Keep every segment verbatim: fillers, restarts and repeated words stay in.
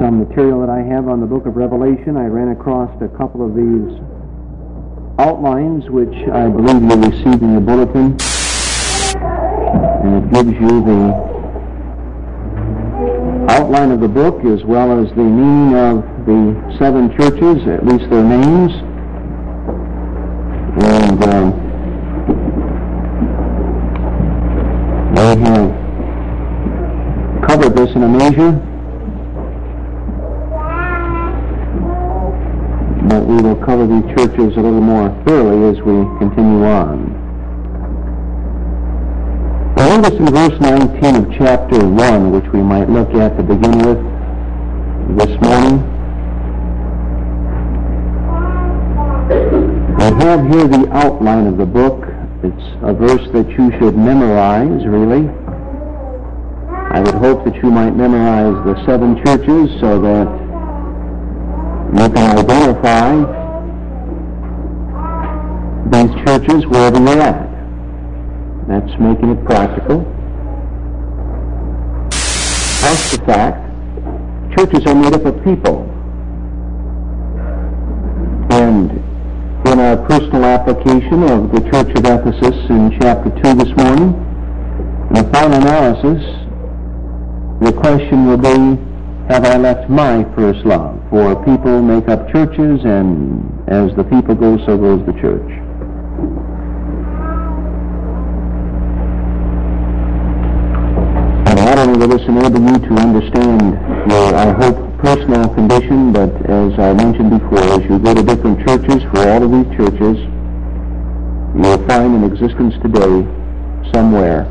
some material that I have on the book of Revelation. I ran across a couple of these outlines, which I believe you received in your bulletin. And it gives you the outline of the book as well as the meaning of the seven churches, at least their names. And um, they have covered this in a measure, but we will cover these churches a little more thoroughly as we continue on. Well, notice in verse nineteen of chapter one, which we might look at to begin with this morning. I have here the outline of the book. It's a verse that you should memorize, really. I would hope that you might memorize the seven churches so that you can identify these churches wherever you're at. That's making it practical. That's the fact. Churches are made up of people. And in our personal application of the Church of Ephesus in chapter two this morning, in the final analysis, the question will be, have I left my first love? For people make up churches, and as the people go, so goes the church. And not only will this enable you to understand your, I hope, personal condition, but as I mentioned before, as you go to different churches, for all of these churches, you will find an existence today somewhere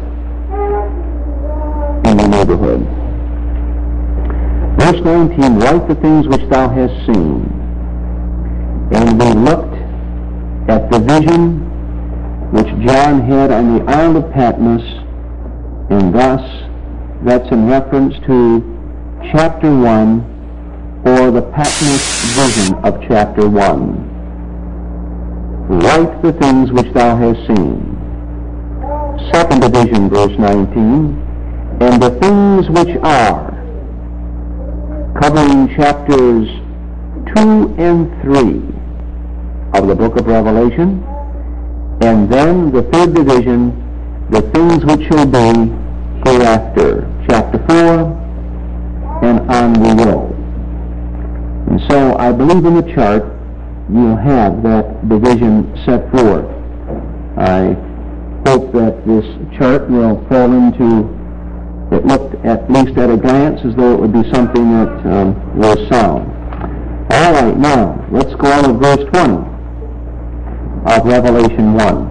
in the neighborhood. Verse nineteen, write the things which thou hast seen. And we looked at the vision which John had on the island of Patmos, and thus that's in reference to chapter one, or the Patmos vision of chapter one. Write the things which thou hast seen. Second division, verse nineteen, and the things which are, covering chapters two and three of the book of Revelation, and then the third division, the things which shall be hereafter, chapter four, and on we go. And so I believe in the chart you'll have that division set forth. I hope that this chart will fall into, it looked at least at a glance as though it would be something that um, was sound. All right, now let's go on to verse twenty of Revelation one.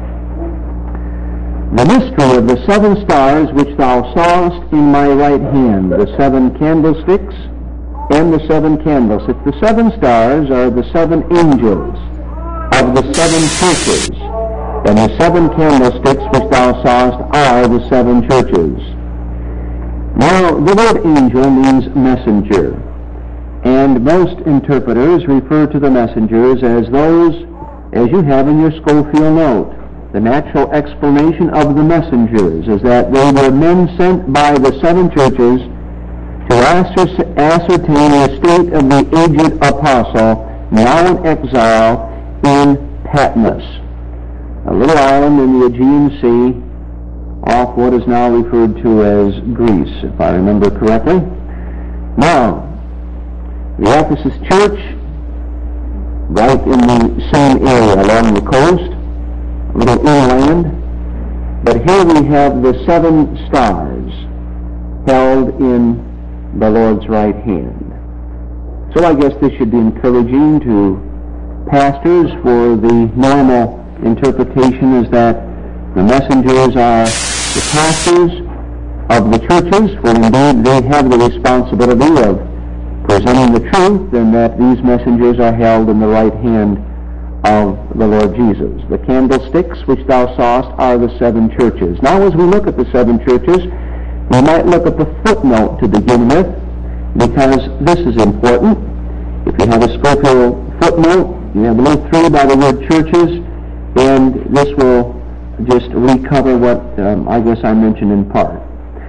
The mystery of the seven stars which thou sawest in my right hand, the seven candlesticks and the seven candlesticks. The seven stars are the seven angels of the seven churches, and the seven candlesticks which thou sawest are the seven churches. Now, the word angel means messenger, and most interpreters refer to the messengers as those, as you have in your Schofield note. The natural explanation of the messengers is that they were men sent by the seven churches to ascertain the state of the aged apostle, now in exile in Patmos, a little island in the Aegean Sea, off what is now referred to as Greece, if I remember correctly. Now, the Ephesus church, right in the same area along the coast, a little inland, but here we have the seven stars held in the Lord's right hand. So I guess this should be encouraging to pastors, for the normal interpretation is that the messengers are the pastors of the churches, for indeed they have the responsibility of presenting the truth, and that these messengers are held in the right hand of the Lord Jesus. The candlesticks which thou sawest are the seven churches. Now as we look at the seven churches, we might look at the footnote to begin with, because this is important. If you have a Schofield footnote, you have a little three by the word churches, and this will just recover what um, I guess I mentioned in part.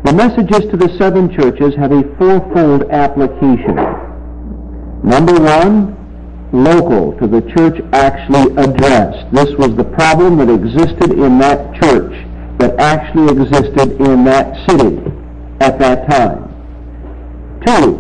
The messages to the seven churches have a fourfold application. Number one, local, to the church actually addressed. This was the problem that existed in that church, that actually existed in that city at that time. Two,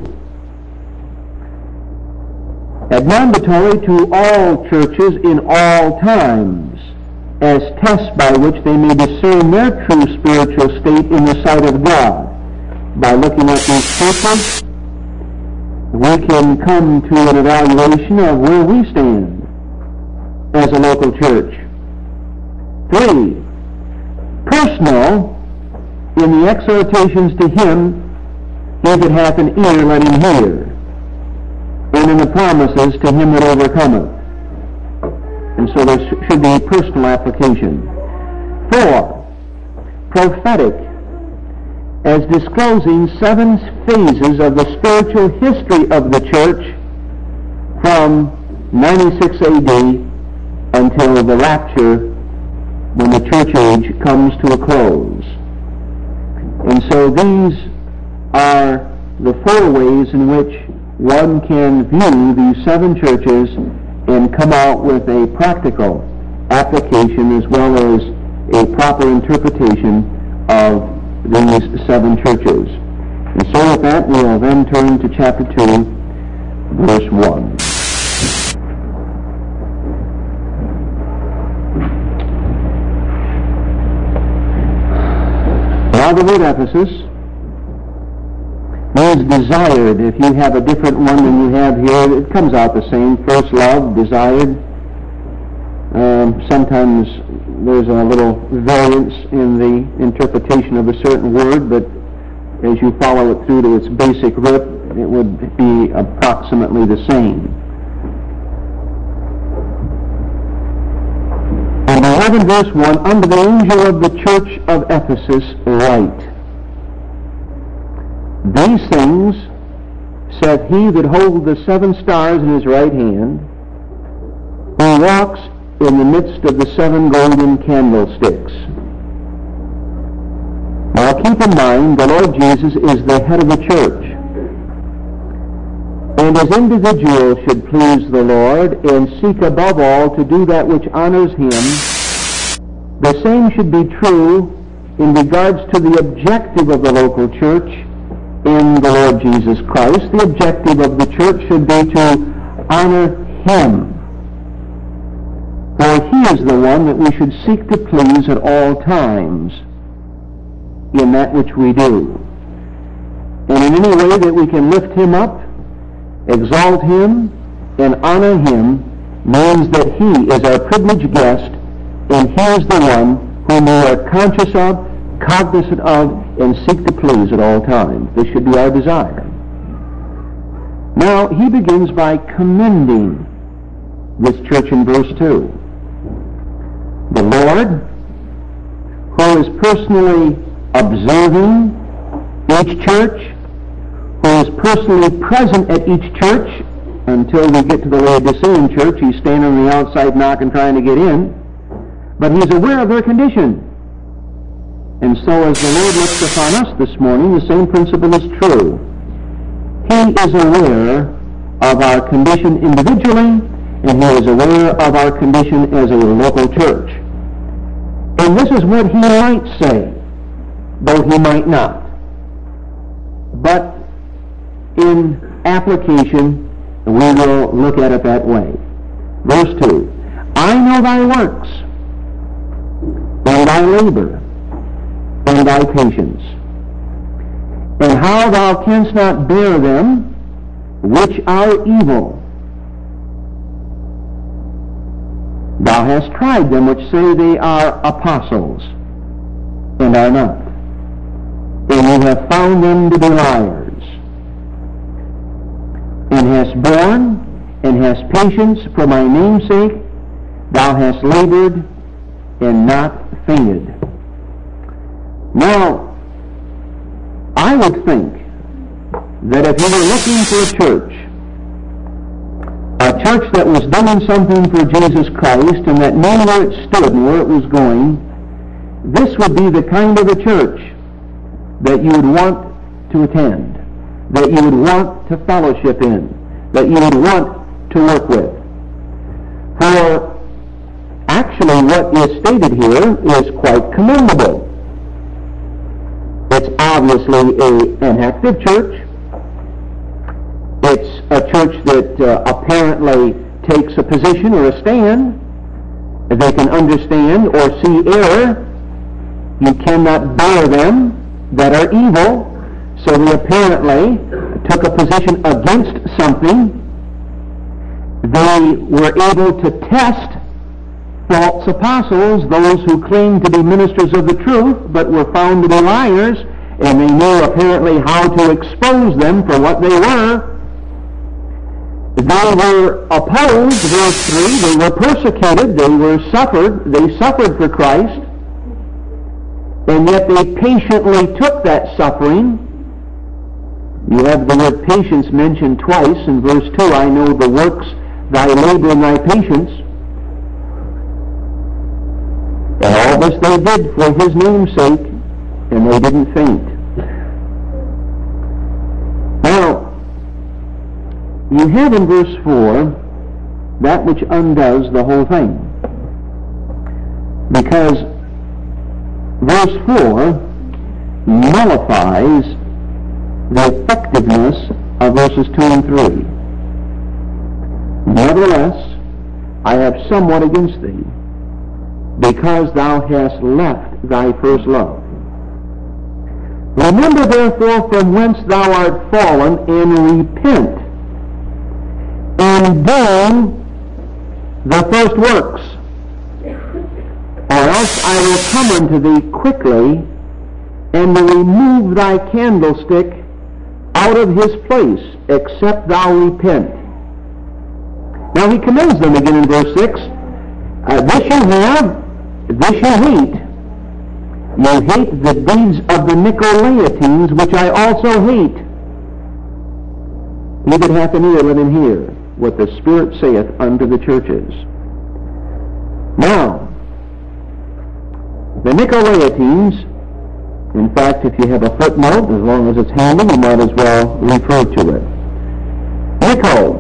admonitory to all churches in all times, as tests by which they may discern their true spiritual state in the sight of God. By looking at these churches, we can come to an evaluation of where we stand as a local church. Three, personal, in the exhortations to him, he that hath an ear, let him hear, and in the promises to him that overcometh. And so there should be personal application. Four, prophetic, as disclosing seven phases of the spiritual history of the church from ninety-six A D until the rapture, when the church age comes to a close. And so these are the four ways in which one can view these seven churches and come out with a practical application as well as a proper interpretation of these seven churches. And so with that, we will then turn to chapter two, verse one. Now the word Ephesus means desired. If you have a different one than you have here, it comes out the same. First love, desired. Um, sometimes there's a little variance in the interpretation of a certain word, but as you follow it through to its basic root, it would be approximately the same. And eleven verse one, unto the angel of the church of Ephesus write, these things saith he that holdeth the seven stars in his right hand, who walks in the midst of the seven golden candlesticks. Now keep in mind, the Lord Jesus is the head of the church. And as individuals should please the Lord and seek above all to do that which honors him, the same should be true in regards to the objective of the local church in the Lord Jesus Christ. The objective of the church should be to honor him. For he is the one that we should seek to please at all times in that which we do. And in any way that we can lift him up, exalt him, and honor him means that he is our privileged guest, and he is the one whom we are conscious of, cognizant of, and seek to please at all times. This should be our desire. Now, he begins by commending this church in verse two. The Lord, who is personally observing each church, who is personally present at each church, until we get to the Laodicean church, he's standing on the outside knocking, trying to get in, but he's aware of their condition. And so as the Lord looks upon us this morning, the same principle is true. He is aware of our condition individually, and he is aware of our condition as a local church. And this is what he might say, though he might not. But in application, we will look at it that way. Verse two, I know thy works, and thy labor, and thy patience, and how thou canst not bear them which are evil. Thou hast tried them which say they are apostles, and are not, and you have found them to be liars, and hast borne, and hast patience for my name's sake. Thou hast labored, and not fainted. Now, I would think that if you were looking for a church, a church that was doing something for Jesus Christ and that knew where it stood and where it was going, this would be the kind of a church that you would want to attend, that you would want to fellowship in, that you would want to work with. For actually what is stated here is quite commendable. It's obviously a, an active church. It's a church that uh, apparently takes a position or a stand. They can understand or see error. You cannot bear them that are evil. So they apparently took a position against something. They were able to test false apostles, those who claimed to be ministers of the truth, but were found to be liars, and they knew apparently how to expose them for what they were. They were opposed, verse three, they were persecuted, they were suffered, they suffered for Christ, and yet they patiently took that suffering. You have the word patience mentioned twice in verse two. I know the works, thy labor and thy patience. And all this they did for his name's sake, and they didn't faint. Now, you have in verse four that which undoes the whole thing. Because verse four nullifies the effectiveness of verses two and three. Nevertheless, I have somewhat against thee, because thou hast left thy first love. Remember therefore from whence thou art fallen, and repent, and do the first works, or else I will come unto thee quickly, and will remove thy candlestick out of his place, except thou repent. Now he commends them again in verse six. Uh, this you have, this you hate. You hate the deeds of the Nicolaitans, which I also hate. He that hath an ear, let him hear what the Spirit saith unto the churches. Now, the Nicolaitans, in fact, if you have a footnote, as long as it's handy, you might as well refer to it. Nico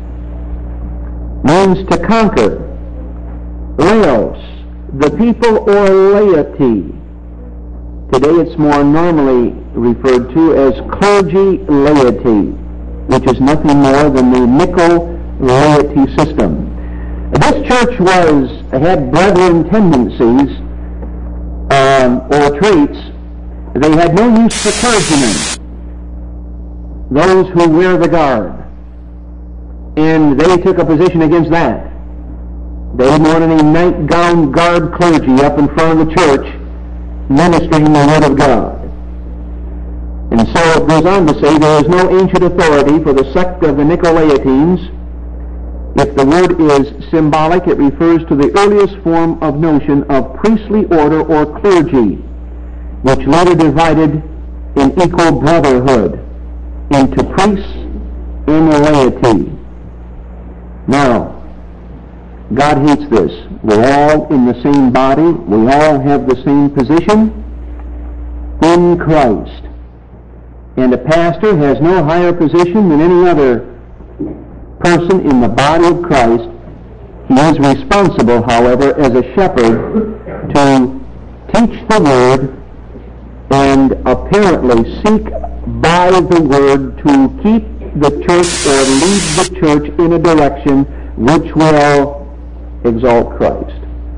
means to conquer. Laos, the people or laity. Today it's more normally referred to as clergy laity, which is nothing more than the Nico-laity system. This church was had brethren tendencies um, or traits. They had no use for clergymen, those who wear the garb. And they took a position against that. They didn't want any nightgown garb clergy up in front of the church ministering the Word of God. And so it goes on to say there is no ancient authority for the sect of the Nicolaitans. If the word is symbolic, it refers to the earliest form of notion of priestly order or clergy, which later divided in equal brotherhood into priests and laity. Now, God hates this. We're all in the same body. We all have the same position in Christ. And a pastor has no higher position than any other person in the body of Christ. He is responsible, however, as a shepherd to teach the Word and apparently seek by the Word to keep the church or lead the church in a direction which will exalt Christ.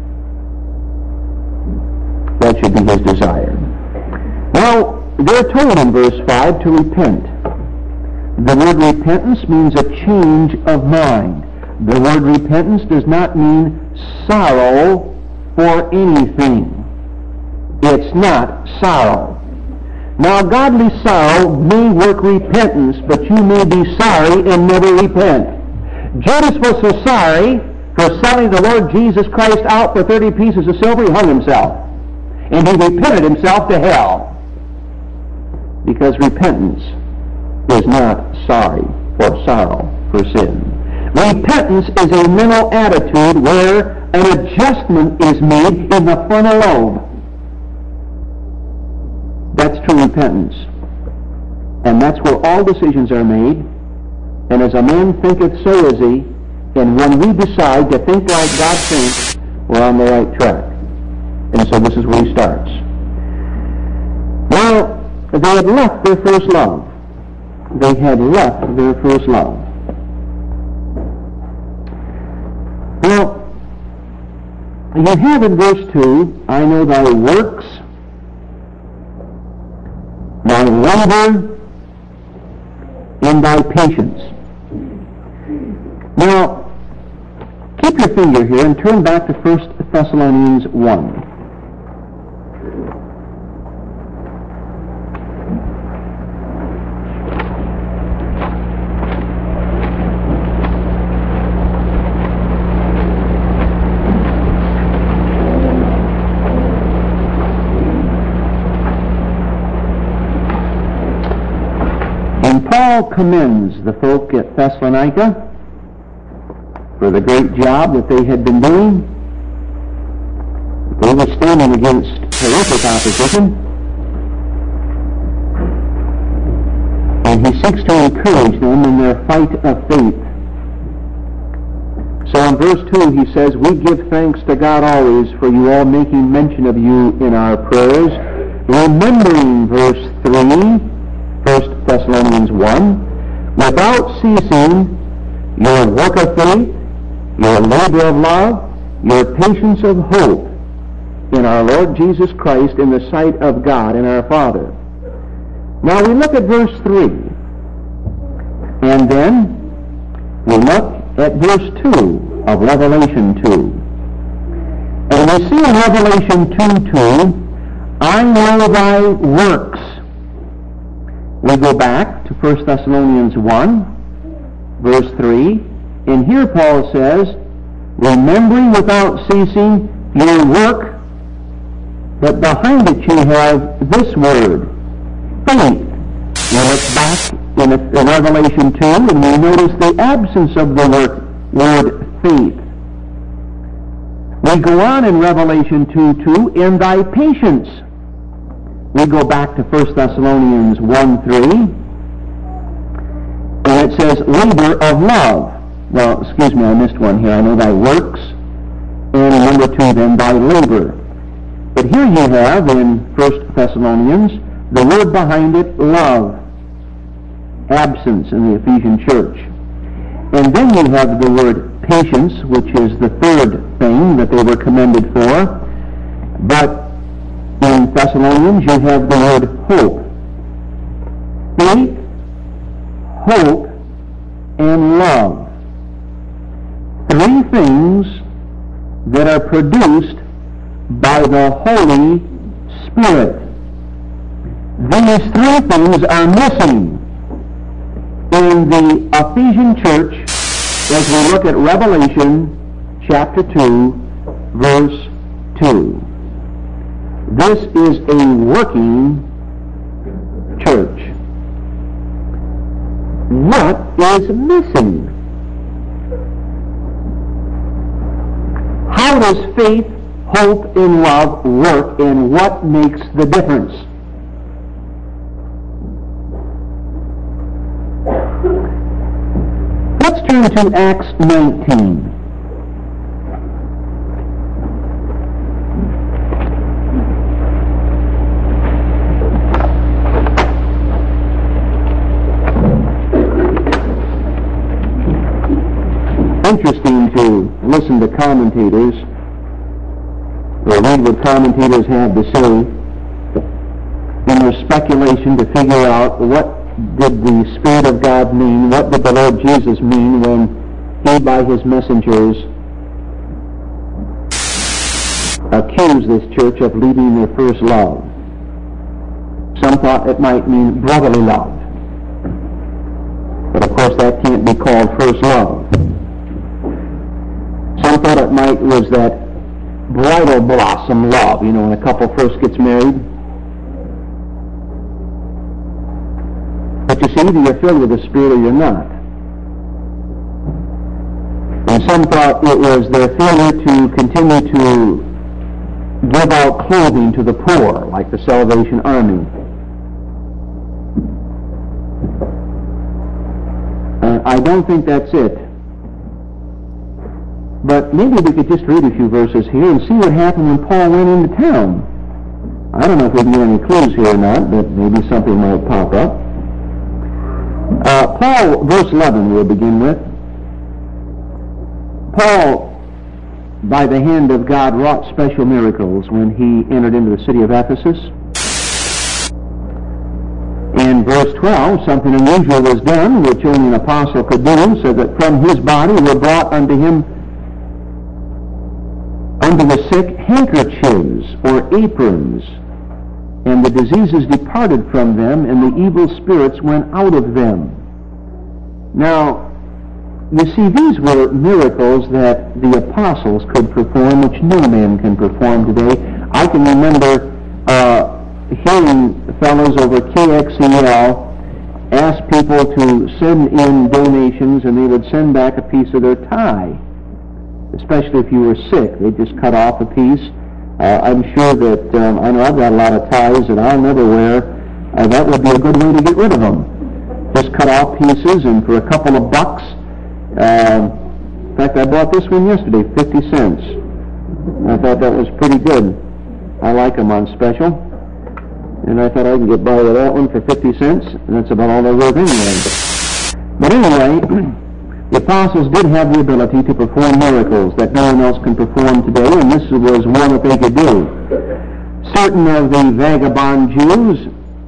That should be his desire. Now, they're told in verse five to repent. The word repentance means a change of mind. The word repentance does not mean sorrow for anything. It's not sorrow. Now, godly sorrow may work repentance, but you may be sorry and never repent. Judas was so sorry for selling the Lord Jesus Christ out for thirty pieces of silver, he hung himself. And he repented himself to hell. Because repentance is not sorry or sorrow for sin. Repentance is a mental attitude where an adjustment is made in the frontal lobe. That's true repentance. And that's where all decisions are made. And as a man thinketh, so is he. And when we decide to think like God thinks, we're on the right track. And so this is where he starts. Now, they had left their first love. They had left their first love. Now, you have in verse two, I know thy works, thy labor, and thy patience. Now, keep your finger here and turn back to First Thessalonians one. Paul commends the folk at Thessalonica for the great job that they had been doing. They were standing against terrific opposition. And he seeks to encourage them in their fight of faith. So in verse two he says, we give thanks to God always for you all, making mention of you in our prayers, remembering, verse three, First Thessalonians one, without ceasing your work of faith, your labor of love, your patience of hope in our Lord Jesus Christ in the sight of God and our Father. Now we look at verse three, and then we look at verse two of Revelation two. And we see in Revelation two two, I know thy works. We go back to First Thessalonians one, verse three, and here Paul says, remembering without ceasing your work, but behind it you have this word, faith. Now let's back in, in Revelation two, and we notice the absence of the word, word faith. We go on in Revelation two two, in thy patience. We go back to First Thessalonians one three, and it says, labor of love. Well, excuse me, I missed one here. I know thy works, and number two, then thy labor. But here you have, in First Thessalonians, the word behind it, love, absence in the Ephesian church. And then you have the word patience, which is the third thing that they were commended for. But in Thessalonians, you have the word hope. Faith, hope, and love. Three things that are produced by the Holy Spirit. These three things are missing in the Ephesian church as we look at Revelation chapter two, verse two. This is a working church. What is missing? How does faith, hope, and love work, and what makes the difference? Let's turn to Acts nineteen. Interesting to listen to commentators or read what commentators have to say in their speculation to figure out what did the Spirit of God mean, what did the Lord Jesus mean when he by his messengers accused this church of leaving their first love. Some thought it might mean brotherly love, but of course that can't be called first love. Some thought it might was that bridal blossom love, you know, when a couple first gets married. But you see, either you're filled with the Spirit or you're not. And some thought it was their failure to continue to give out clothing to the poor, like the Salvation Army. Uh, I don't think that's it. But maybe we could just read a few verses here and see what happened when Paul went into town. I don't know if we can get any clues here or not, but maybe something might pop up. Uh, Paul, verse eleven we'll begin with. Paul, by the hand of God, wrought special miracles when he entered into the city of Ephesus. In verse twelve, something unusual was done, which only an apostle could do, so that from his body were brought unto him, unto the sick, handkerchiefs or aprons, and the diseases departed from them, and the evil spirits went out of them. Now, you see, these were miracles that the apostles could perform, which no man can perform today. I can remember uh, hearing fellows over K X E L ask people to send in donations, and they would send back a piece of their tie, especially if you were sick. They'd just cut off a piece. Uh, I'm sure that, um, I know I've got a lot of ties that I'll never wear. Uh, that would be a good way to get rid of them. Just cut off pieces, and for a couple of bucks, uh, in fact, I bought this one yesterday, fifty cents. I thought that was pretty good. I like them on special. And I thought I could get by with that one for fifty cents, and that's about all they're worth anyway. But anyway, the apostles did have the ability to perform miracles that no one else can perform today, and this was one that they could do. Certain of the vagabond Jews,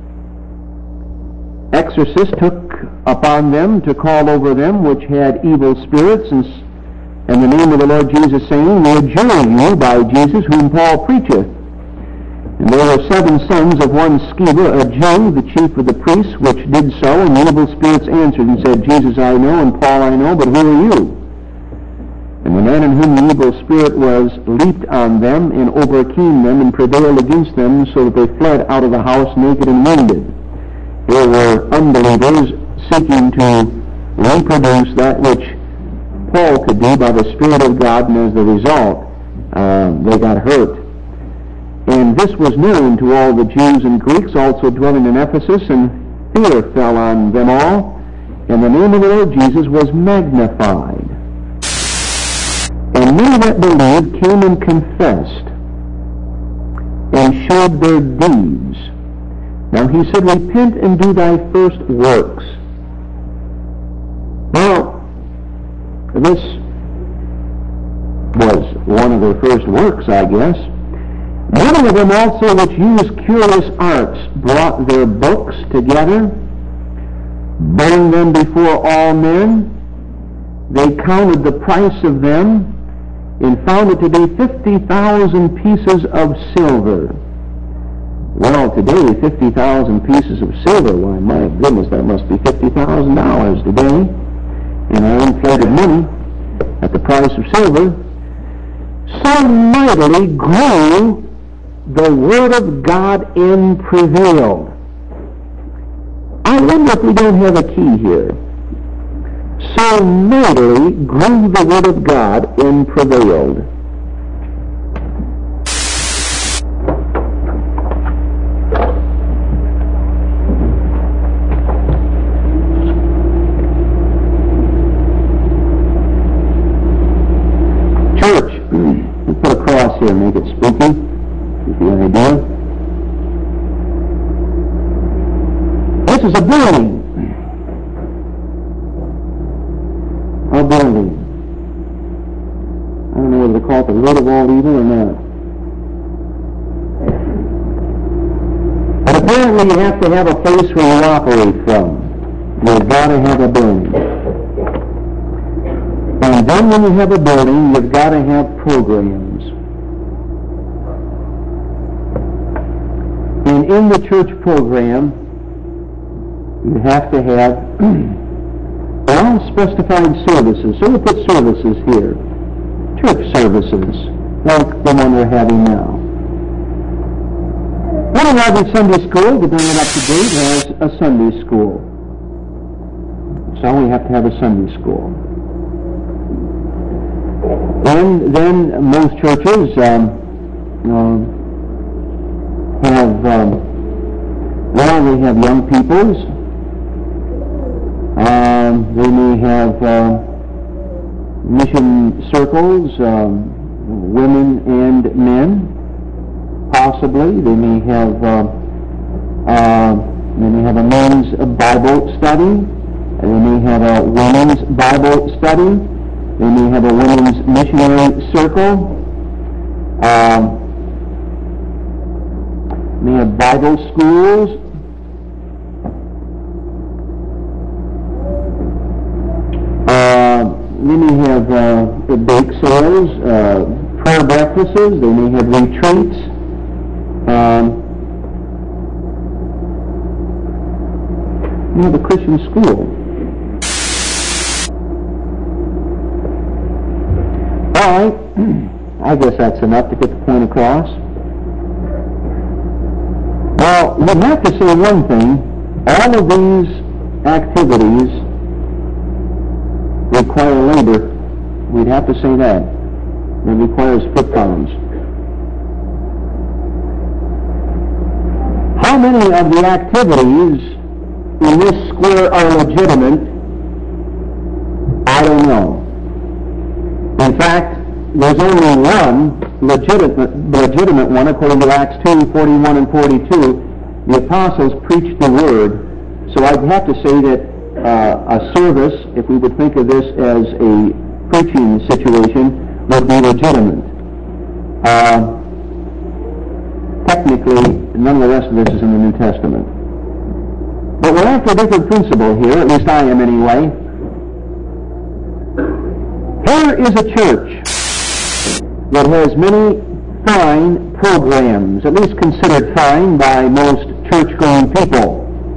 exorcists took upon them to call over them which had evil spirits, and, and the name of the Lord Jesus, saying, We adjure you by Jesus whom Paul preacheth. And there were seven sons of one Sceva, a Jew, the chief of the priests, which did so, and the evil spirits answered and said, Jesus I know, and Paul I know, but who are you? And the man in whom the evil spirit was leaped on them, and overcame them, and prevailed against them, so that they fled out of the house naked and wounded. There were unbelievers seeking to reproduce that which Paul could do by the Spirit of God, and as the result, uh, they got hurt. And this was known to all the Jews and Greeks also dwelling in Ephesus, and fear fell on them all, and the name of the Lord Jesus was magnified. And many that believed came and confessed, and showed their deeds. Now he said, Repent and do thy first works. Now, this was one of their first works, I guess. Many of them also which used curious arts brought their books together, burned them before all men. They counted the price of them, and found it to be fifty thousand pieces of silver. Well, today, fifty thousand pieces of silver, why, my goodness, that must be fifty thousand dollars today in our inflated money at the price of silver. So mightily grew the Word of God and prevailed. I wonder if we don't have a key here. So mightily grew the Word of God and prevailed. Church, we put a cross here and make it spooky. The idea. This is a building. A building. I don't know whether to call it the root of all evil or not. But apparently you have to have a place where you operate from. You've got to have a building. And then when you have a building, you've got to have programs. And in the church program, you have to have well specified services. So we put services here. Church services, like the one we're having now. One every Sunday school, to bring it up to date, has a Sunday school. So we have to have a Sunday school. And then most churches um, you know, have, um, well, they have young peoples, uh, Um, they may have uh, mission circles, um, women and men, possibly. They may have uh, uh, they may have a men's Bible study. They may have a women's Bible study. They may have a women's missionary circle. Um, may have Bible schools. Uh, they may have uh, bake sales, uh, prayer breakfasts. They may have retreats. Um, they have a Christian school. All right. I guess that's enough to get the point across. Well, we have to say one thing. All of these activities require labor. We'd have to say that. It requires foot pounds. How many of the activities in this square are legitimate? I don't know. In fact, there's only one legitimate, legitimate one, according to Acts two, forty-one and forty-two. The apostles preached the word. So I'd have to say that uh, a service, if we would think of this as a preaching situation, would be legitimate. Uh, technically, none of the rest of this is in the New Testament. But we're after a different principle here, at least I am anyway. Here is a church that has many fine programs, at least considered fine by most church-going people.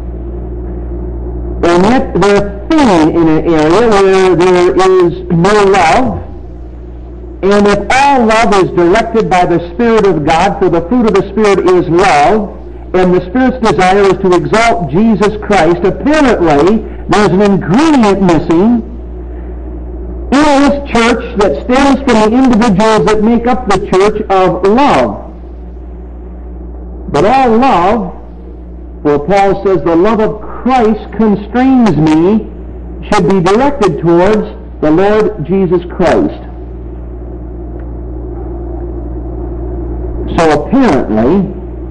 And yet they're thin in an area where there is no love. And if all love is directed by the Spirit of God, for the fruit of the Spirit is love, and the Spirit's desire is to exalt Jesus Christ, apparently there's an ingredient missing in this church that stems from the individuals that make up the church of love. But all love, for Paul says the love of Christ constrains me, should be directed towards the Lord Jesus Christ. So apparently,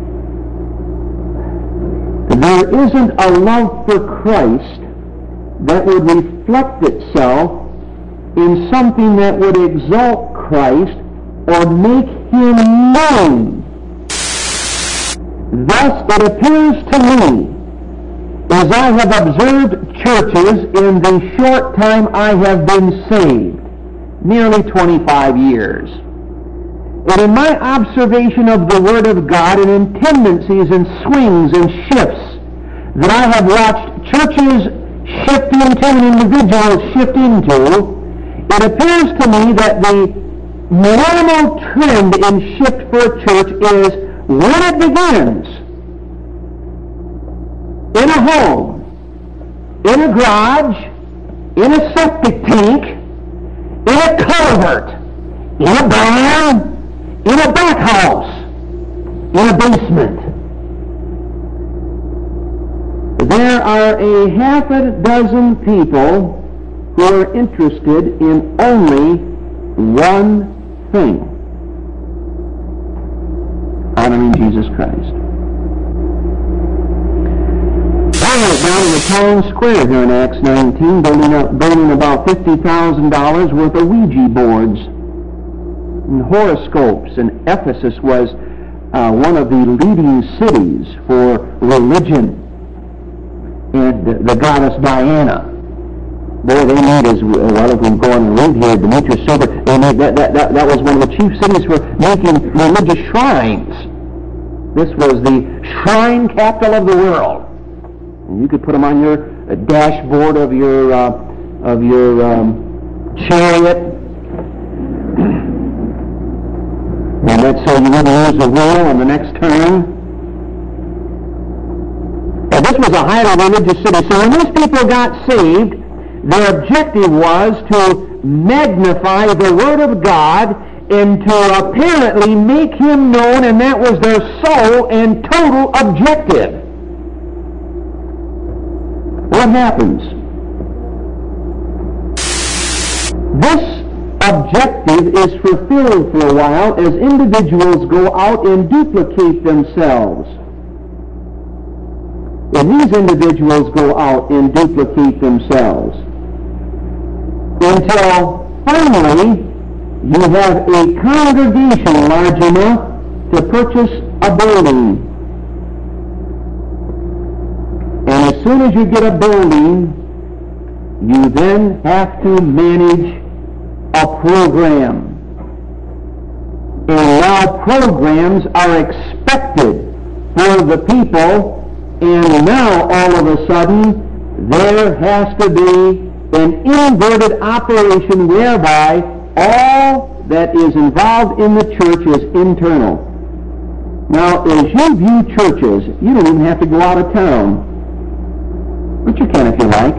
there isn't a love for Christ that would reflect itself in something that would exalt Christ or make him known. Thus, it appears to me, as I have observed churches in the short time I have been saved, nearly twenty-five years, and in my observation of the Word of God and in tendencies and swings and shifts that I have watched churches shift into and individuals shift into, it appears to me that the normal trend in shift for a church is when it begins in a home, in a garage, in a septic tank, in a culvert, in a barn, in a back house, in a basement. There are a half a dozen people who are interested in only one thing: honoring Jesus Christ. I was down in the town square here in Acts nineteen, building, up, building about fifty thousand dollars worth of Ouija boards and horoscopes, and Ephesus was uh, one of the leading cities for religion, and the, the goddess Diana. Boy, they made, as well, if we go on and read here, Demetrius Sober, they made that, that, that, that was one of the chief cities for making religious shrines. This was the shrine capital of the world. And you could put them on your uh, dashboard of your uh, of your um, chariot. And let's say you wouldn't lose the wheel on the next turn. And this was a highly religious city. So when these people got saved, their objective was to magnify the Word of God and to apparently make Him known, and that was their sole and total objective. What happens? This objective is fulfilled for a while as individuals go out and duplicate themselves. And these individuals go out and duplicate themselves until finally you have a congregation large enough to purchase a building. And as soon as you get a building, you then have to manage a program. And now programs are expected for the people, and now all of a sudden there has to be an inverted operation whereby all that is involved in the church is internal. Now, as you view churches, you don't even have to go out of town, but you can if you like.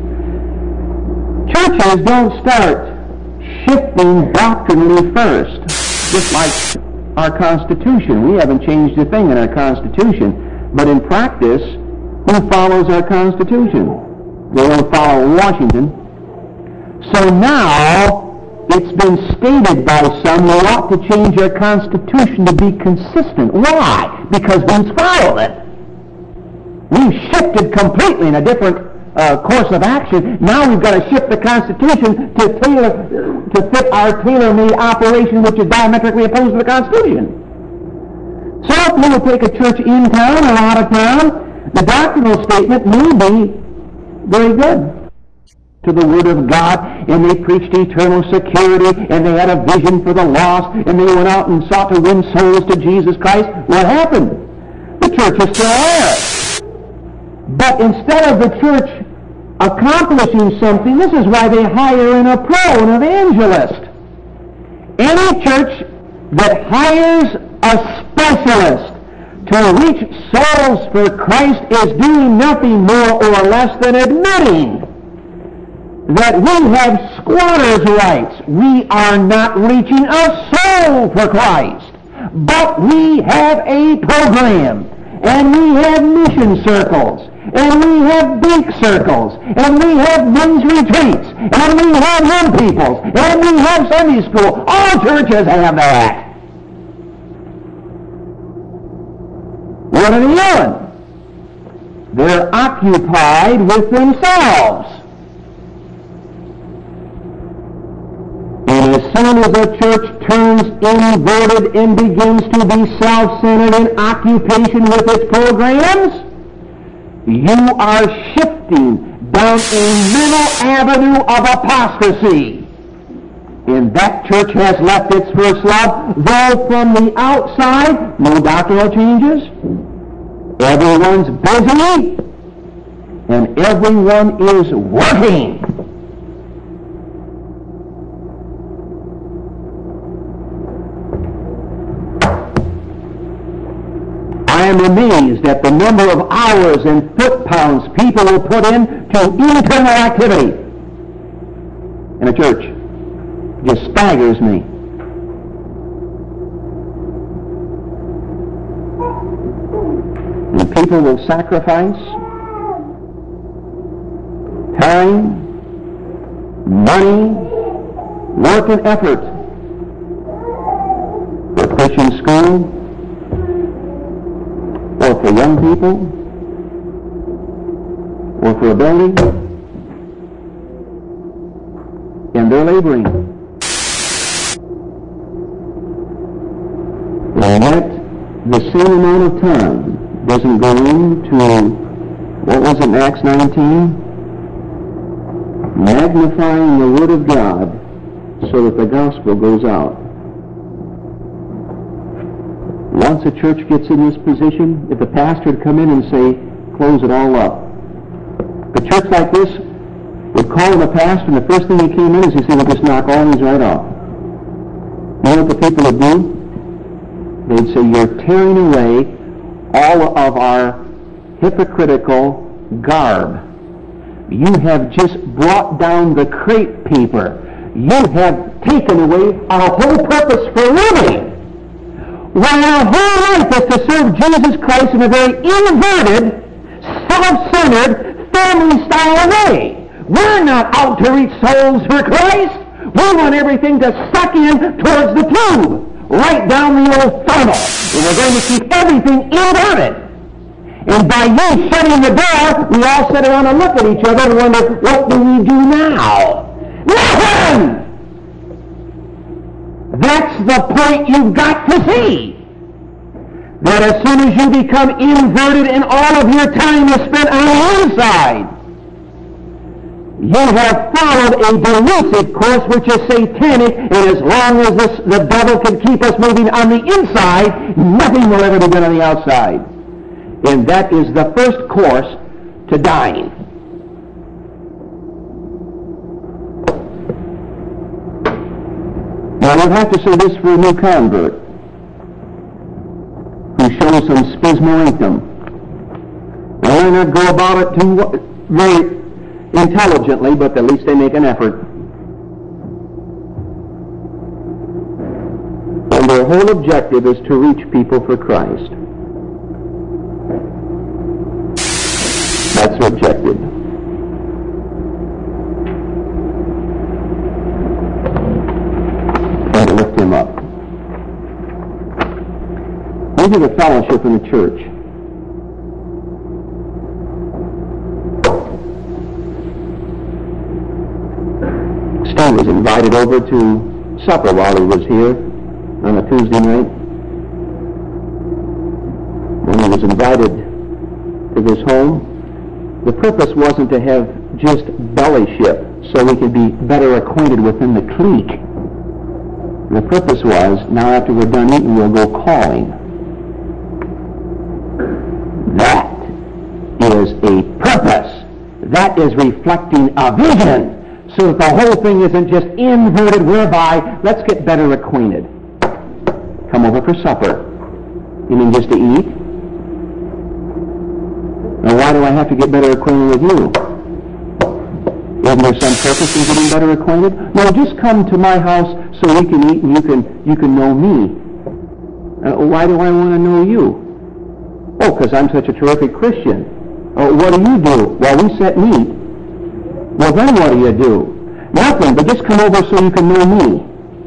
Churches don't start shifting doctrinally first, just like our Constitution. We haven't changed a thing in our Constitution, but in practice, who follows our Constitution? They don't follow Washington. So now, it's been stated by some we ought to change our Constitution to be consistent. Why? Because we've followed it. We've shifted completely in a different uh, course of action. Now we've got to shift the Constitution to tailor to fit our tailor-made operation, which is diametrically opposed to the Constitution. So if you will take a church in town or out of town, the doctrinal statement may be very good to the Word of God, and they preached eternal security, and they had a vision for the lost, and they went out and sought to win souls to Jesus Christ. What happened? The church is still there. But instead of the church accomplishing something, this is why they hire in a pro, an evangelist. Any church that hires a specialist to reach souls for Christ is doing nothing more or less than admitting that we have squatters' rights. We are not reaching a soul for Christ, but we have a program, and we have mission circles, and we have bake circles, and we have men's retreats, and we have young peoples, and we have Sunday school. All churches have that. What are they doing? They're occupied with themselves. And as soon as a church turns inverted and begins to be self-centered in occupation with its programs, you are shifting down a middle avenue of apostasy. And that church has left its first love, though from the outside, no doctrinal changes. Everyone's busy, and everyone is working. I am amazed at the number of hours and foot-pounds people will put in to internal activity in a church. It just staggers me. And people will sacrifice time, money, work, and effort for Christian school, or for young people, or for a building, and they're laboring. And yet, the same amount of time doesn't go into, what was it, Acts nineteen? Magnifying the Word of God so that the gospel goes out. Once a church gets in this position, if the pastor would come in and say, close it all up. A church like this would call the pastor, and the first thing he came in is he said, we'll just knock all these right off. You know what the people would do? They'd say, you're tearing away all of our hypocritical garb. You have just brought down the crepe paper. You have taken away our whole purpose for living. Well, our whole life is to serve Jesus Christ in a very inverted, self-centered, family-style way. We're not out to reach souls for Christ. We want everything to suck in towards the tube, right down the old funnel. And we're going to keep everything inverted. And by you shutting the door, we all sit around and look at each other and wonder, what do we do now? Nothing! That's the point you've got to see. That as soon as you become inverted and all of your time is spent on the inside, you have followed a delusive course which is satanic, and as long as this, the devil can keep us moving on the inside, nothing will ever be done on the outside. And that is the first course to dying. Now, I'd have to say this for a new convert who shows some schismoinctum. They may not go about it too very intelligently, but at least they make an effort. And their whole objective is to reach people for Christ. That's their objective. And to lift him up. These are the fellowship in the church. Steve was invited over to supper while he was here on a Tuesday night. When he was invited to this home, the purpose wasn't to have just bellyship so we could be better acquainted within the clique. The purpose was, now after we're done eating, we'll go calling. That is a purpose. That is reflecting a vision. So that the whole thing isn't just inverted, whereby, let's get better acquainted. Come over for supper. You mean just to eat? Now why do I have to get better acquainted with you? Isn't there some purpose in getting better acquainted? No, just come to my house so we can eat and you can, you can know me. Uh, why do I want to know you? Oh, because I'm such a terrific Christian. Oh, what do you do? Well, we sit and eat. Well, then what do you do? Nothing, but just come over so you can know me.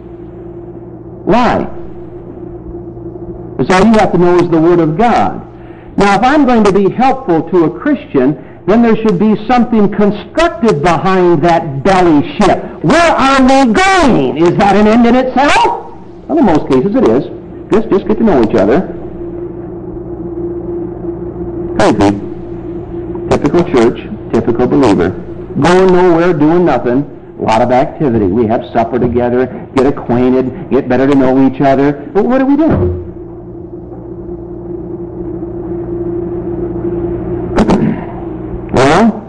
Why? Because all you have to know is the Word of God. Now, if I'm going to be helpful to a Christian, then there should be something constructive behind that belly ship. Where are we going? Is that an end in itself? Well, in most cases it is. Just, just get to know each other. I agree. Typical church, typical believer. Going nowhere, doing nothing, a lot of activity. We have supper together, get acquainted, get better to know each other. But what do we do? Well,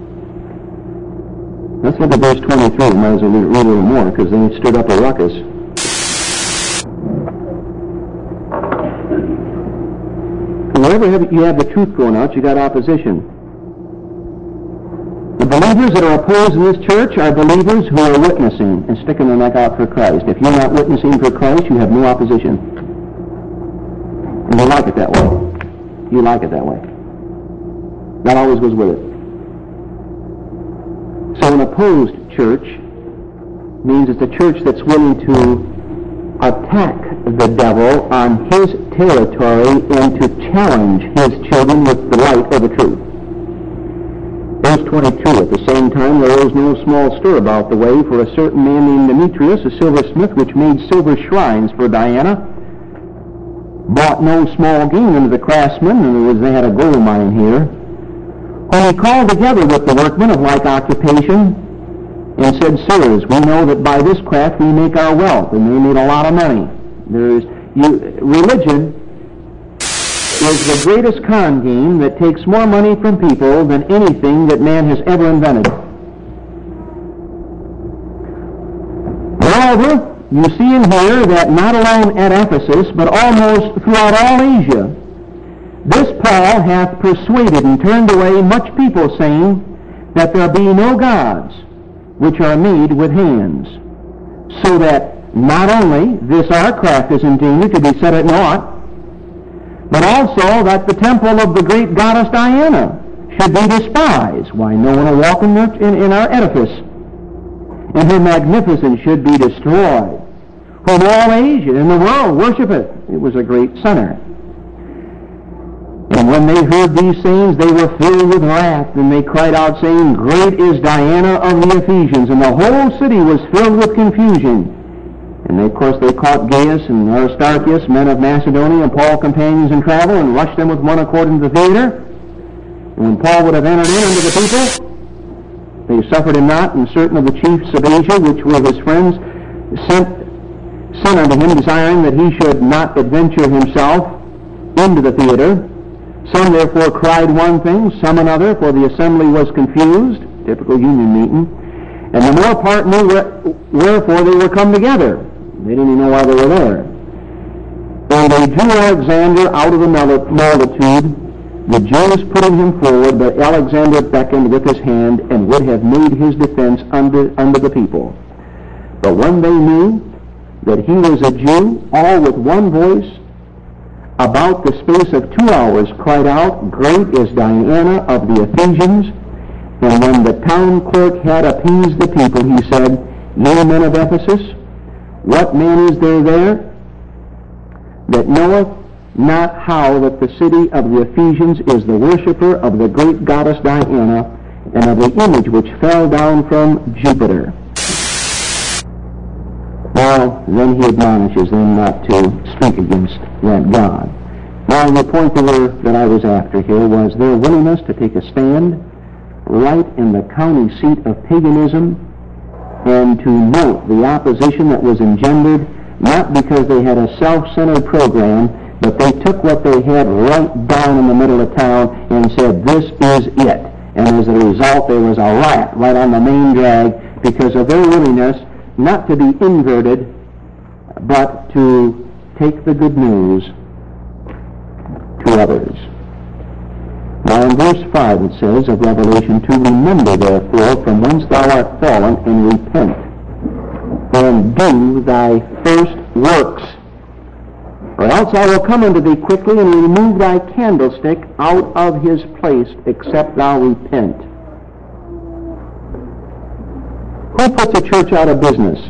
let's look at verse twenty-three. Might as well read a little more, because then it stirred up a ruckus. Wherever you have the truth going out, you got opposition. The believers that are opposed in this church are believers who are witnessing and sticking their neck out for Christ. If you're not witnessing for Christ, you have no opposition. And you like it that way. You like it that way. That always goes with it. So an opposed church means it's a church that's willing to attack the devil on his territory and to challenge his children with the light of the truth. Verse twenty-two, at the same time there arose no small stir about the way, for a certain man named Demetrius, a silversmith, which made silver shrines for Diana, brought no small gain unto the craftsmen, and it was, they had a gold mine here. When he called together with the workmen of like occupation, and said, Sirs, we know that by this craft we make our wealth, and they made a lot of money. There's you, religion is the greatest con game that takes more money from people than anything that man has ever invented. Moreover, you see and hear that not alone at Ephesus, but almost throughout all Asia, this Paul hath persuaded and turned away much people, saying that there be no gods which are made with hands, so that not only this our craft is in danger to be set at naught, but also that the temple of the great goddess Diana should be despised. Why, no one will walk in, in, in our edifice. and her magnificence should be destroyed. Whom all Asia and the world worshipeth. It was a great sinner. And when they heard these sayings, they were filled with wrath, and they cried out, saying, Great is Diana of the Ephesians. And the whole city was filled with confusion. And they, of course, they caught Gaius and Aristarchus, men of Macedonia, and Paul, companions in travel, and rushed them with one accord into the theater. And when Paul would have entered in unto the people, they suffered him not, and certain of the chiefs of Asia, which were his friends, sent, sent unto him, desiring that he should not adventure himself into the theater. Some therefore cried one thing, some another, for the assembly was confused, typical union meeting, and the more part knew wherefore they were come together. They didn't even know why they were there. And they drew Alexander out of the multitude, the Jews putting him forward, but Alexander beckoned with his hand and would have made his defense unto, unto the people. But when they knew that he was a Jew, all with one voice, about the space of two hours, cried out, Great is Diana of the Ephesians. And when the town clerk had appeased the people, he said, Ye men of Ephesus, what man is there there that knoweth not how that the city of the Ephesians is the worshipper of the great goddess Diana, and of the image which fell down from Jupiter? Well, then he admonishes them not to speak against that God. Now, the point that, were, that I was after here was their willingness to take a stand right in the county seat of paganism, and to note the opposition that was engendered, not because they had a self-centered program, but they took what they had right down in the middle of town and said, this is it. And as a result, there was a riot right on the main drag because of their willingness not to be inverted, but to take the good news to others. Now in verse five it says of Revelation two, Remember therefore from whence thou art fallen, and repent, and do thy first works. Or else I will come unto thee quickly, and remove thy candlestick out of his place, except thou repent. Who puts a church out of business?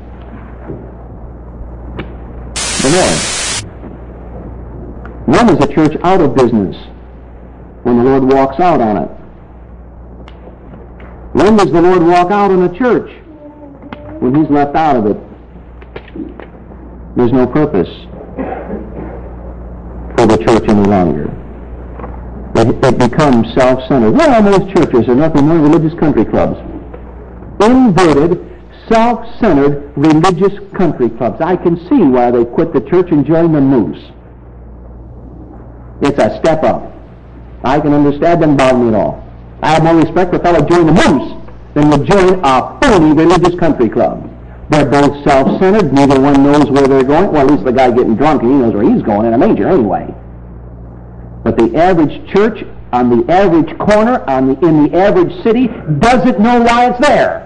The Lord. When is a church out of business? When the Lord walks out on it. When does the Lord walk out on a church? When he's left out of it. There's no purpose for the church any longer. It, it becomes self-centered. Well, most churches are nothing more than religious country clubs. Inverted, self-centered religious country clubs. I can see why they quit the church and join the Moose. It's a step up. I can understand them, bother me at all. I have more respect for a fellow join the Moose than would join a phony religious country club. They're both self-centered. Neither one knows where they're going. Well, at least the guy getting drunk, he knows where he's going in a major anyway. But the average church on the average corner on the, in the average city doesn't know why it's there.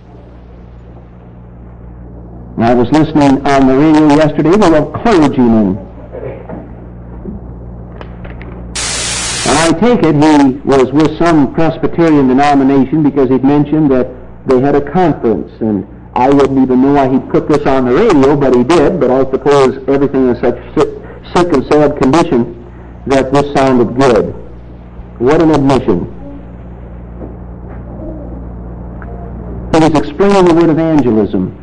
And I was listening on the radio yesterday to a clergyman. And I take it he was with some Presbyterian denomination because he'd mentioned that they had a conference, and I wouldn't even know why he put this on the radio, but he did. But I suppose everything in such sick and sad condition that this sounded good. What an admission. He was explaining the word evangelism.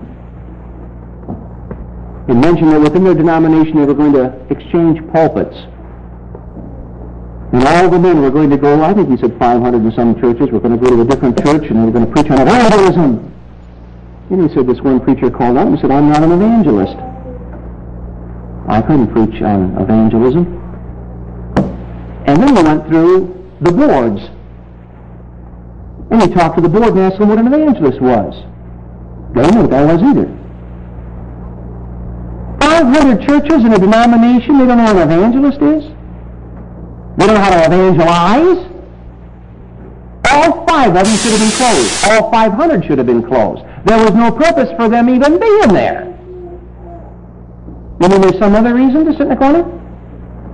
He mentioned that within their denomination they were going to exchange pulpits. And all the men were going to go, I think he said five hundred in some churches, were going to go to a different church and they were going to preach on evangelism. And he said, this one preacher called up and said, I'm not an evangelist. I couldn't preach on evangelism. And then he went through the boards. And he talked to the board and asked them what an evangelist was. They didn't know what that was either. five hundred churches in a denomination, they don't know what an evangelist is? They don't know how to evangelize? All five of them should have been closed. All five hundred should have been closed. There was no purpose for them even being there. You mean there's some other reason to sit in the corner?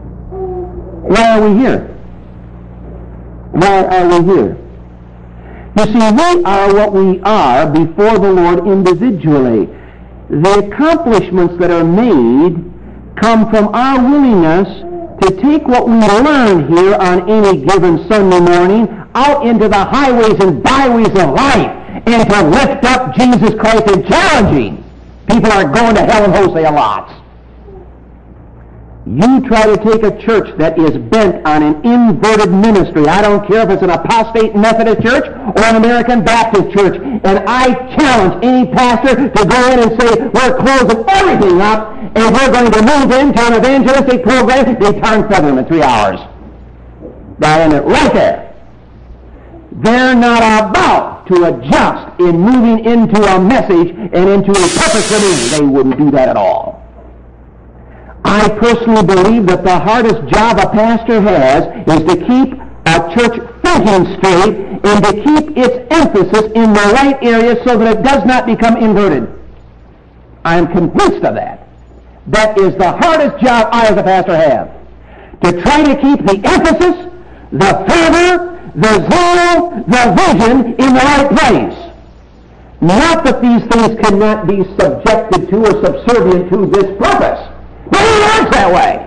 Why are we here? Why are we here? You see, we are what we are before the Lord individually. The accomplishments that are made come from our willingness to take what we learn here on any given Sunday morning out into the highways and byways of life and to lift up Jesus Christ and challenging. People are going to hell and Hosea lots. You try to take a church that is bent on an inverted ministry. I don't care if it's an apostate Methodist church or an American Baptist church. And I challenge any pastor to go in and say, we're closing everything up and we're going to move into an evangelistic program. They turn feather in three hours. That end it right there. They're not about to adjust in moving into a message and into a purpose for me. They wouldn't do that at all. I personally believe that the hardest job a pastor has is to keep a church thinking straight and to keep its emphasis in the right area so that it does not become inverted. I am convinced of that. That is the hardest job I as a pastor have. To try to keep the emphasis, the fervor, the zeal, the vision in the right place. Not that these things cannot be subjected to or subservient to this purpose. But it works that way.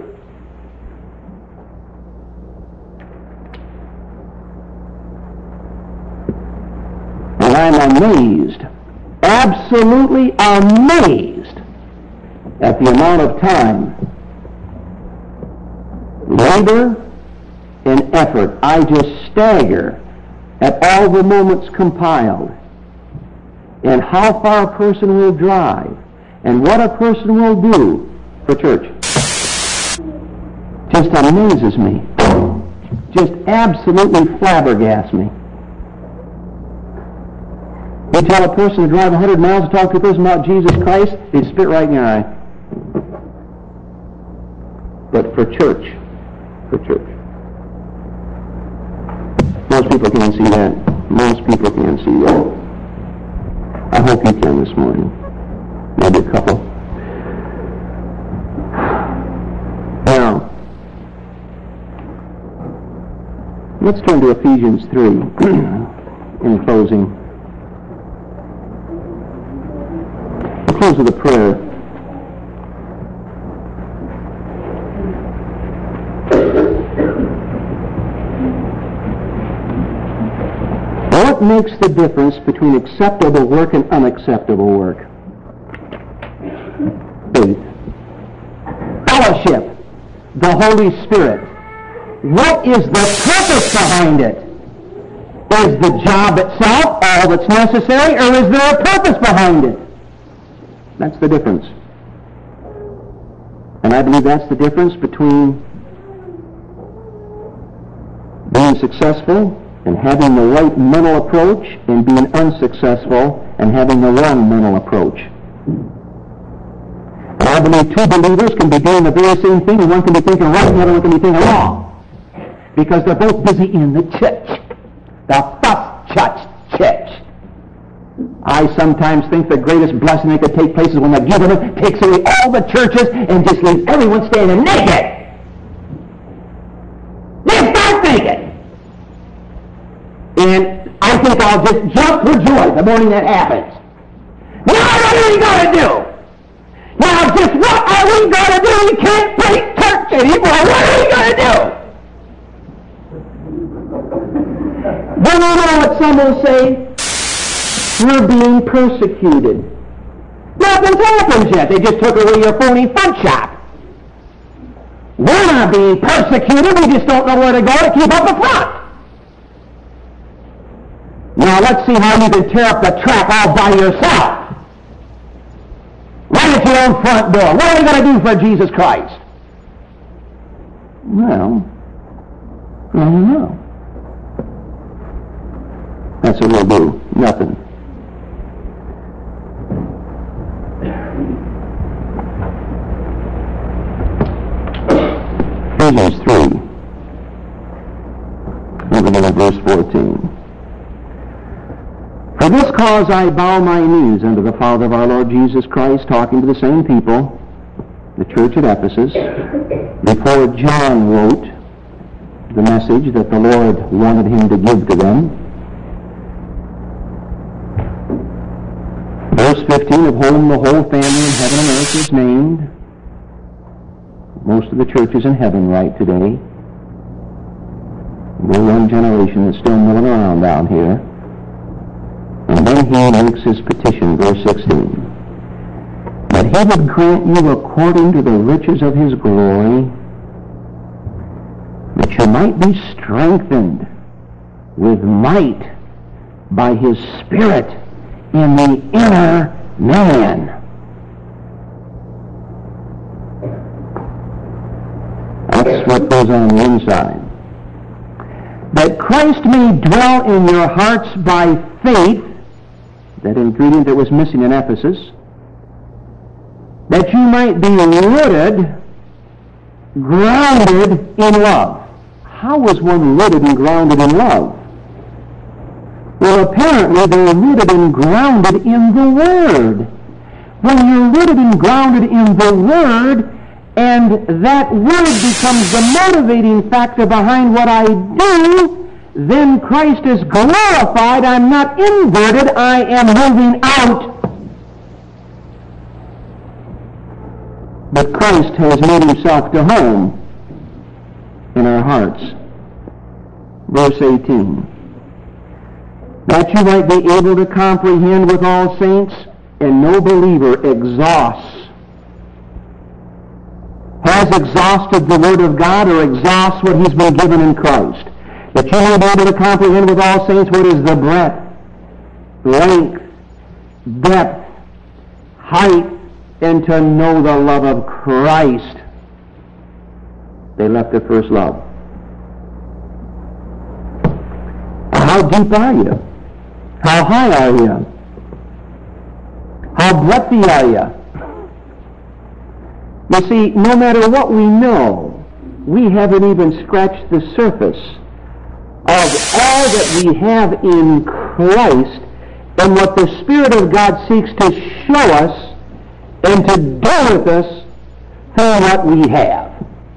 And I'm amazed, absolutely amazed, at the amount of time, labor, and effort. I just stagger at all the moments compiled and how far a person will drive and what a person will do for church. Just amazes me. Just absolutely flabbergasts me. You tell a person to drive one hundred miles to talk to a person about Jesus Christ, they spit right in your eye. But for church, for church. Most people can't see that. Most people can't see that. I hope you can this morning. Maybe a couple. Now, let's turn to Ephesians three in closing. We'll close with a prayer. What makes the difference between acceptable work and unacceptable work? Faith. Fellowship. The Holy Spirit. What is the purpose behind it? Is the job itself all that's necessary, or is there a purpose behind it? That's the difference. And I believe that's the difference between being successful and having the right mental approach and being unsuccessful and having the wrong mental approach. And I believe two believers can be doing the very same thing, and one can be thinking right and the other one can be thinking wrong. Because they're both busy in the church. The first church church. I sometimes think the greatest blessing that could take place is when the government takes away all the churches and just leaves everyone standing naked. They start naked. And I think I'll just jump for joy the morning that happens. Now what are we going to do? Now just what are we going to do? We can't play church anymore. What are we going to do? Then you know what some will say? We're being persecuted. Nothing's happened yet. They just took away your phony front shop. We're not being persecuted. We just don't know where to go to keep up the front. Now let's see how you can tear up the track all by yourself. Right at your own front door. What are we going to do for Jesus Christ? Well, I don't know. That's what we'll do. Nothing. Ephesians three. We're going to look at verse fourteen. For this cause I bow my knees unto the Father of our Lord Jesus Christ, talking to the same people, the church at Ephesus, before John wrote the message that the Lord wanted him to give to them. Verse fifteen, of whom the whole family in heaven and earth is named. Most of the churches in heaven right today. We're one generation that's still milling around down here. And then he makes his petition, verse sixteen. That he would grant you according to the riches of his glory, that you might be strengthened with might by his Spirit in the inner man. That's what goes on the inside. That Christ may dwell in your hearts by faith, that ingredient that was missing in Ephesus, that you might be rooted, grounded in love. How was one rooted and grounded in love? Well, apparently they're rooted and grounded in the Word. When you're rooted and grounded in the Word, and that Word becomes the motivating factor behind what I do, then Christ is glorified. I'm not inverted. I am moving out. But Christ has made himself to home in our hearts. Verse eighteen. That you might be able to comprehend with all saints, and no believer exhausts, has exhausted the Word of God or exhausts what he's been given in Christ. That you may be able to comprehend with all saints what is the breadth, length, depth, height, and to know the love of Christ. They left their first love. How deep are you? How high are you? How breadthy are you? You see, no matter what we know, we haven't even scratched the surface of all that we have in Christ and what the Spirit of God seeks to show us and to do with us through what we have.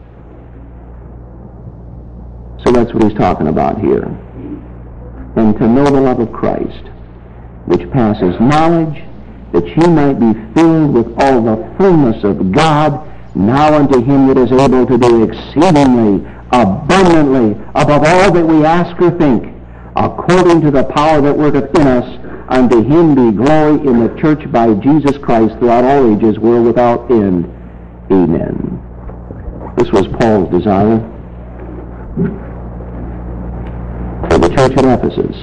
So that's what he's talking about here. And to know the love of Christ, which passes knowledge, that ye might be filled with all the fullness of God, now unto him that is able to do exceedingly, abundantly, above all that we ask or think, according to the power that worketh in us. Unto him be glory in the church by Jesus Christ throughout all ages, world without end. Amen. This was Paul's desire for the church at Ephesus.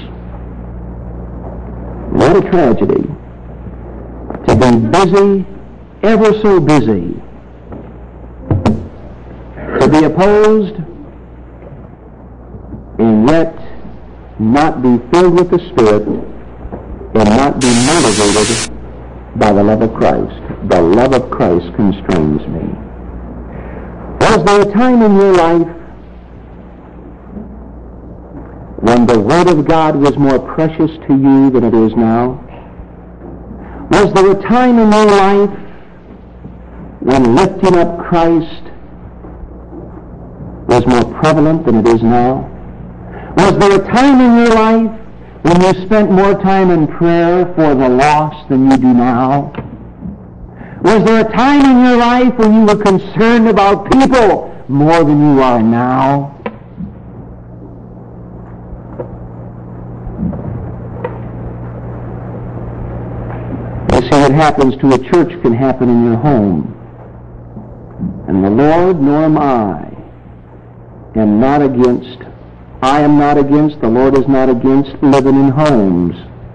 What a tragedy to be busy, ever so busy, to be opposed, and yet not be filled with the Spirit and not be motivated by the love of Christ. The love of Christ constrains me. Was there a time in your life when the Word of God was more precious to you than it is now? Was there a time in your life when lifting up Christ was more prevalent than it is now? Was there a time in your life when you spent more time in prayer for the lost than you do now? Was there a time in your life when you were concerned about people more than you are now? You see, what happens to a church can happen in your home. And the Lord, nor am I, am not against I am not against, the Lord is not against living in homes.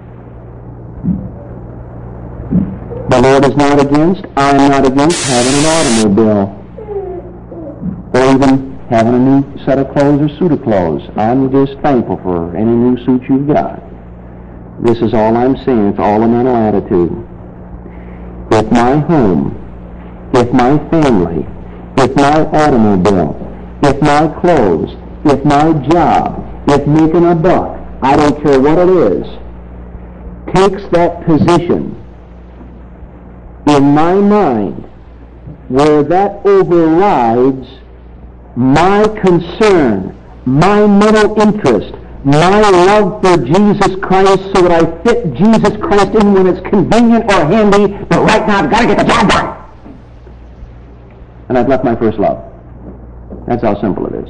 The Lord is not against, I am not against having an automobile. Or even having a new set of clothes or suit of clothes. I'm just thankful for any new suit you've got. This is all I'm saying. It's all a mental attitude. If my home, if my family, if my automobile, if my clothes, if my job, if making a buck, I don't care what it is, takes that position in my mind where that overrides my concern, my mental interest, my love for Jesus Christ so that I fit Jesus Christ in when it's convenient or handy, but right now I've got to get the job done. And I've left my first love. That's how simple it is.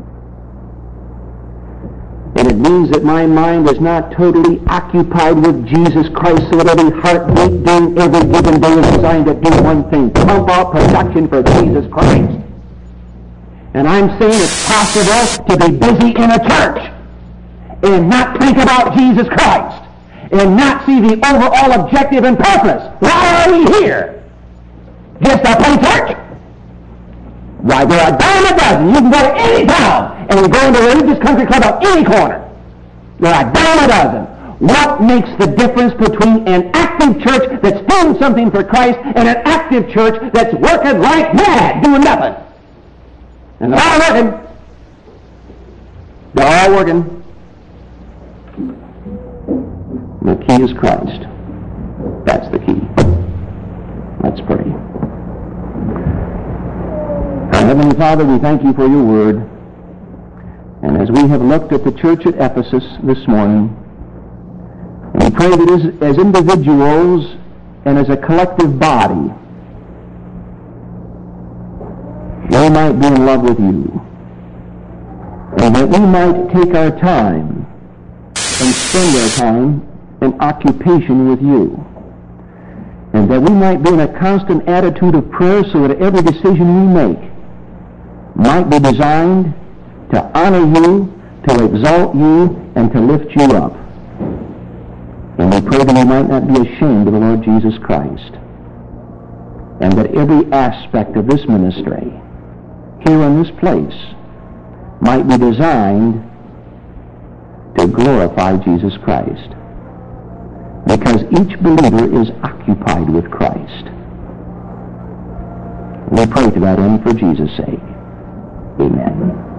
And it means that my mind is not totally occupied with Jesus Christ so that every heartbeat during every given day is designed to do one thing, pump out production for Jesus Christ. And I'm saying it's possible to be busy in a church and not think about Jesus Christ and not see the overall objective and purpose. Why are we here? Just to play church? Why, there are a dime a dozen. You can go to any town and go into a religious country club on any corner. There are a dime a dozen. What makes the difference between an active church that's doing something for Christ and an active church that's working like mad, doing nothing? And they're all working. They're all working. The key is Christ. That's the key. Let's pray. Our Heavenly Father, we thank you for your word. And as we have looked at the church at Ephesus this morning, we pray that as, as individuals and as a collective body, we might be in love with you. And that we might take our time and spend our time in occupation with you. And that we might be in a constant attitude of prayer so that every decision we make might be designed to honor you, to exalt you, and to lift you up. And we pray that we might not be ashamed of the Lord Jesus Christ. And that every aspect of this ministry here in this place might be designed to glorify Jesus Christ. Because each believer is occupied with Christ. We pray to that end for Jesus' sake. Amen.